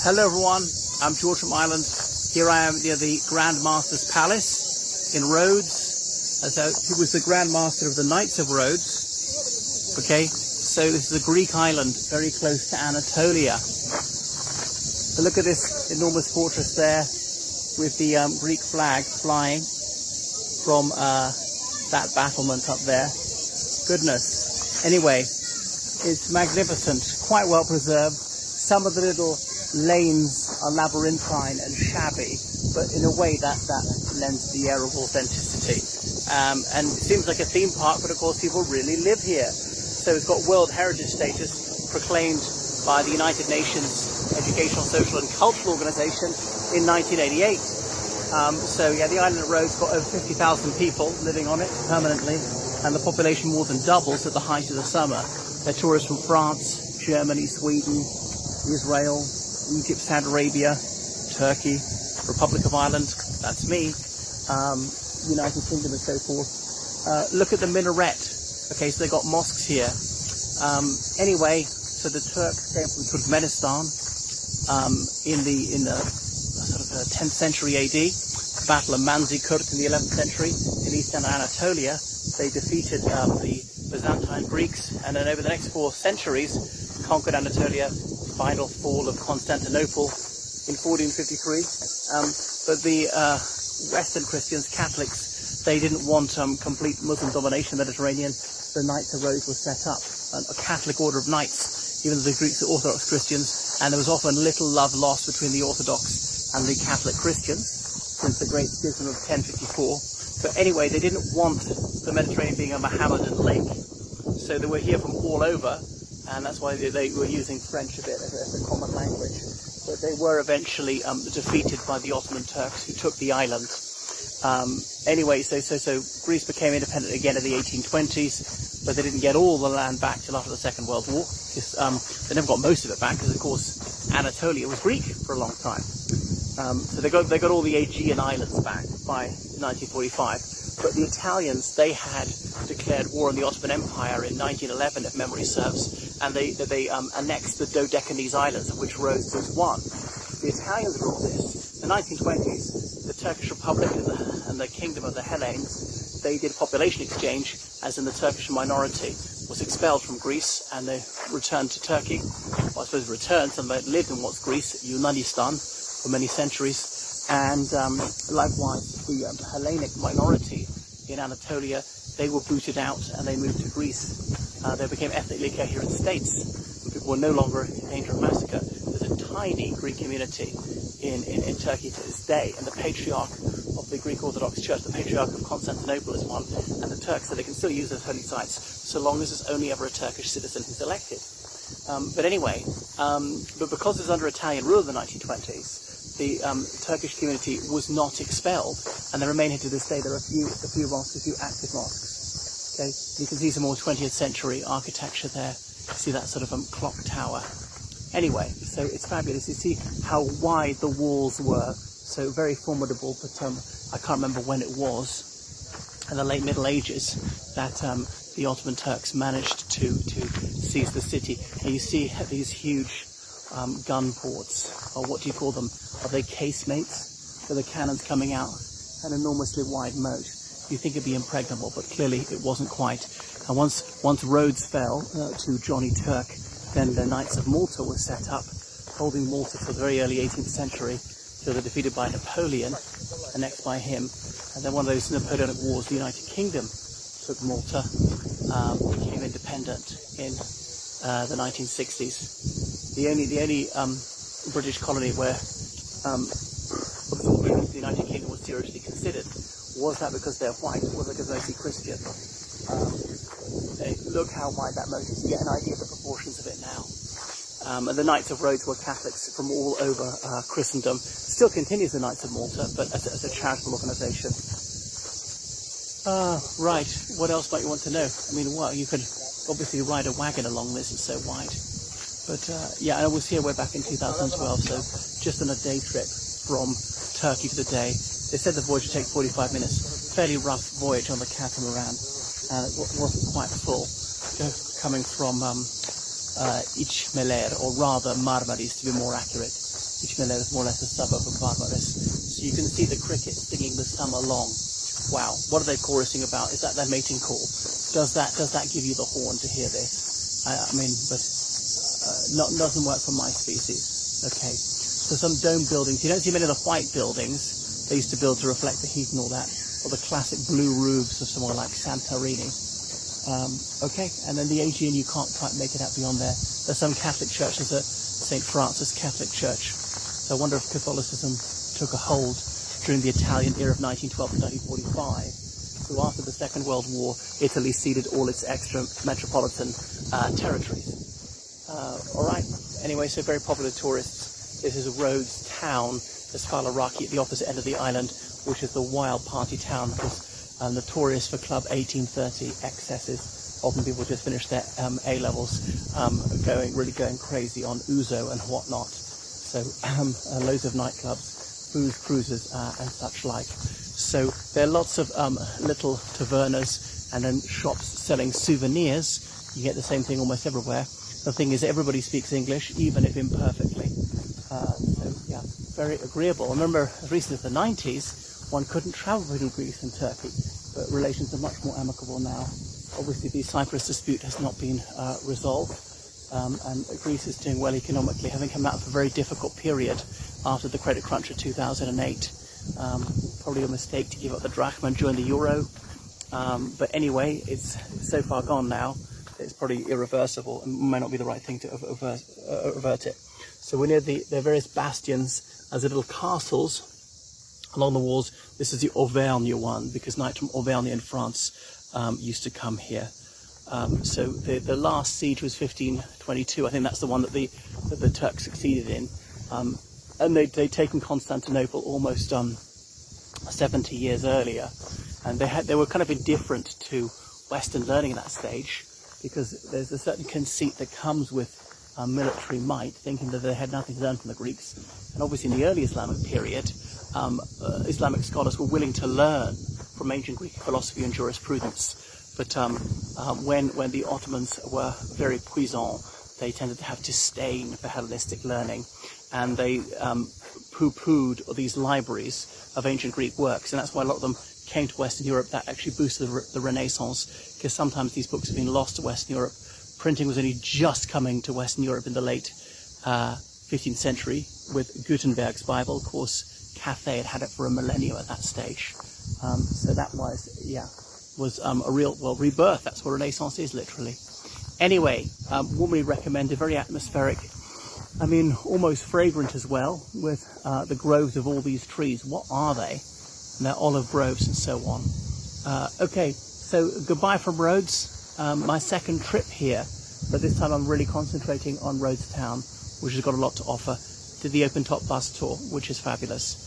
Hello everyone, I'm George from Ireland. Here I am near the Grand Master's Palace in Rhodes. So he was the Grand Master of the Knights of Rhodes. Okay, so this is a Greek island very close to Anatolia. So look at this enormous fortress there with the Greek flag flying from that battlement up there. Goodness. Anyway, it's magnificent, quite well preserved. Some of the little lanes are labyrinthine and shabby, but in a way that lends the air of authenticity. And it seems like a theme park, but of course people really live here. So it's got World Heritage status proclaimed by the United Nations Educational, Social and Cultural Organization in 1988. So yeah, the island of Rhodes got over 50,000 people living on it permanently, and the population more than doubles at the height of the summer. There are tourists from France, Germany, Sweden, Israel, Egypt, Saudi Arabia, Turkey, Republic of Ireland, that's me, United Kingdom and so forth. Look at the minaret. Okay, so they've got mosques here. Anyway, so the Turks came from Turkmenistan in the sort of 10th century AD. The Battle of Manzikert in the 11th century in eastern Anatolia. They defeated the Byzantine Greeks, and then over the next 4 centuries conquered Anatolia. Final fall of Constantinople in 1453. But the Western Christians, Catholics, they didn't want complete Muslim domination in the Mediterranean. The Knights of Rhodes was set up, a Catholic order of knights, even though the Greeks are Orthodox Christians, and there was often little love lost between the Orthodox and the Catholic Christians since the Great Schism of 1054. But anyway, they didn't want the Mediterranean being a Mohammedan lake, so they were here from all over. And that's why they were using French a bit as a common language. But they were eventually defeated by the Ottoman Turks, who took the island. Anyway, so Greece became independent again in the 1820s, but they didn't get all the land back till after the Second World War. They never got most of it back because, of course, Anatolia was Greek for a long time. So they got all the Aegean islands back by 1945. But the Italians, they had declared war on the Ottoman Empire in 1911, if memory serves, and they annexed the Dodecanese Islands, of which Rhodes was one. The Italians did all this. In the 1920s, the Turkish Republic and the Kingdom of the Hellenes, they did population exchange, as in the Turkish minority was expelled from Greece, and they returned to Turkey. Well, I suppose returned, some of them lived in what's Greece, Yunanistan, for many centuries. And likewise, the Hellenic minority in Anatolia, they were booted out and they moved to Greece. They became ethnically coherent states, and people were no longer in danger of massacre. There's a tiny Greek community in Turkey to this day, and the patriarch of the Greek Orthodox Church, the patriarch of Constantinople is one, and the Turks, so they can still use those holy sites so long as there's only ever a Turkish citizen who's elected. But anyway, but because it was under Italian rule in the 1920s, the Turkish community was not expelled, and they remain here to this day. There are a few mosques, a few active mosques. Okay, you can see some more 20th century architecture there. You see that sort of clock tower. Anyway, so it's fabulous. You see how wide the walls were, so very formidable. But I can't remember when it was, in the late Middle Ages, that the Ottoman Turks managed to seize the city. And you see these huge gun ports, or what do you call them? Are they casemates for the cannons coming out? An enormously wide moat. You think it'd be impregnable, but clearly it wasn't quite. And once Rhodes fell to Johnny Turk, then the Knights of Malta were set up, holding Malta for the very early 18th century, till they're defeated by Napoleon, annexed by him. And then one of those Napoleonic wars, the United Kingdom took Malta, became independent in the 1960s. The only British colony where absorption into the United Kingdom was seriously considered. Was that because they're white, or was it because they're mostly Christian? Look how wide that moat is. You get an idea of the proportions of it now. And the Knights of Rhodes were Catholics from all over Christendom. Still continues the Knights of Malta, but as a charitable organisation. Right, what else might you want to know? I mean, well, you could obviously ride a wagon along this, it's so wide. But yeah, I was here way back in 2012, so just on a day trip from Turkey for the day. They said the voyage would take 45 minutes. Fairly rough voyage on the catamaran. It wasn't quite full. Coming from İçmeler, or rather Marmaris to be more accurate, which you may know is more or less a suburb of Barbados. So you can see the crickets singing the summer long. Wow, what are they chorusing about? Is that their mating call? Does that give you the horn to hear this? I mean, but doesn't work for my species. Okay, so some dome buildings. You don't see many of the white buildings they used to build to reflect the heat and all that, or the classic blue roofs of somewhere like Santorini. Okay, and then the Aegean, you can't quite make it out beyond there. There's some Catholic church. There's a St. Francis Catholic Church. So I wonder if Catholicism took a hold during the Italian era of 1912 to 1945. So after the Second World War, Italy ceded all its extra metropolitan territories. All right. Anyway, so very popular tourists. This is Rhodes town. There's Faliraki at the opposite end of the island, which is the wild party town, because notorious for Club 1830 excesses. Often people just finish their A-levels really going crazy on ouzo and whatnot. So loads of nightclubs, booze cruises and such like. So there are lots of little tavernas and then shops selling souvenirs. You get the same thing almost everywhere. The thing is, everybody speaks English, even if imperfectly. So yeah, very agreeable. I remember as recently as the 90s, one couldn't travel between Greece and Turkey, but relations are much more amicable now. Obviously, the Cyprus dispute has not been resolved, and Greece is doing well economically, having come out of a very difficult period after the credit crunch of 2008. Probably a mistake to give up the drachma and join the euro, but anyway, it's so far gone now. It's probably irreversible and may not be the right thing to avert it. So we're near the various bastions as little castles along the walls. This is the Auvergne one, because knights from Auvergne in France used to come here. So the last siege was 1522. I think that's the one that the Turks succeeded in. And they'd taken Constantinople almost 70 years earlier. And they were kind of indifferent to Western learning at that stage, because there's a certain conceit that comes with military might, thinking that they had nothing to learn from the Greeks. And obviously in the early Islamic period, Islamic scholars were willing to learn from ancient Greek philosophy and jurisprudence. But when the Ottomans were very puissant, they tended to have disdain for Hellenistic learning, and they poo-pooed these libraries of ancient Greek works. And that's why a lot of them came to Western Europe. That actually boosted the Renaissance, because sometimes these books have been lost to Western Europe. Printing was only just coming to Western Europe in the late 15th century with Gutenberg's Bible. Of course, Cathay had it for a millennium at that stage. So that was a real, rebirth. That's what Renaissance is, literally. Anyway, warmly recommended, very atmospheric. I mean, almost fragrant as well, with the groves of all these trees. What are they? And they're olive groves and so on. Okay, so goodbye from Rhodes. My second trip here, but this time I'm really concentrating on Rhodes Town, which has got a lot to offer. Did the open top bus tour, which is fabulous.